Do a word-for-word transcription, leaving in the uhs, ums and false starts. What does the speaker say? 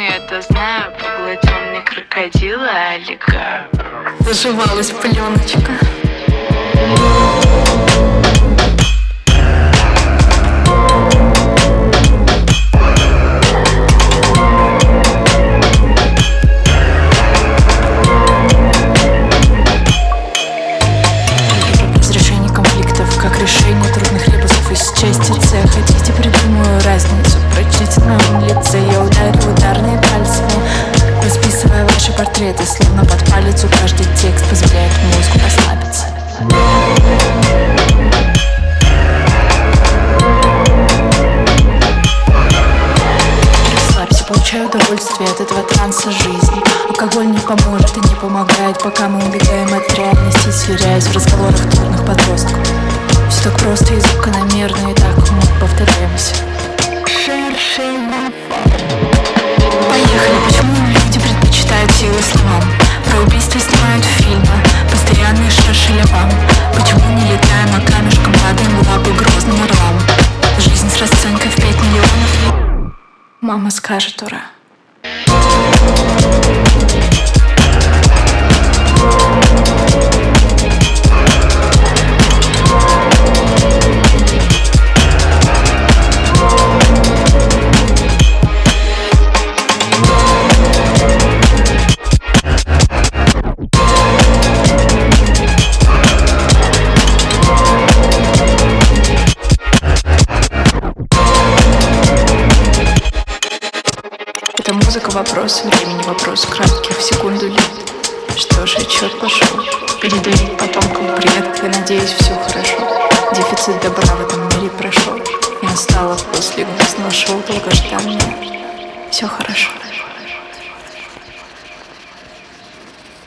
причины, это знаю. Поглотил мне крокодила, аллигатор. Заживалась пленочка. Разрешение конфликтов, как решение трудных ребусов из части С. Хотите, придумаю разницу, прочтите на моем лице. Я ударю ударные пальцами, расписывая ваши портреты. Словно под палец у каждый текст позволяет мозгу расслабиться. Расслабься, получаю удовольствие от этого транса жизни. Алкоголь не поможет и не помогает, пока мы убегаем от реальности, сверяясь в разговорах трудных подростков. Все так просто и закономерно, и так мы повторяемся. Поехали, почему люди предпочитают силы словам? Про убийство снимают фильмы, постоянные шашелевам. Почему не летаем, а камешком падаем в лапы грозным орлам? Жизнь с расценкой в пять миллионов. Мама скажет ура. Это музыка, вопрос времени, вопрос кратких в секунду лет. Что ж, отчет пошел. Передарить потомкам бред. Я надеюсь, все хорошо. Дефицит добра в этом мире прошел. И настало после грустного шоу долгожданное. Все хорошо.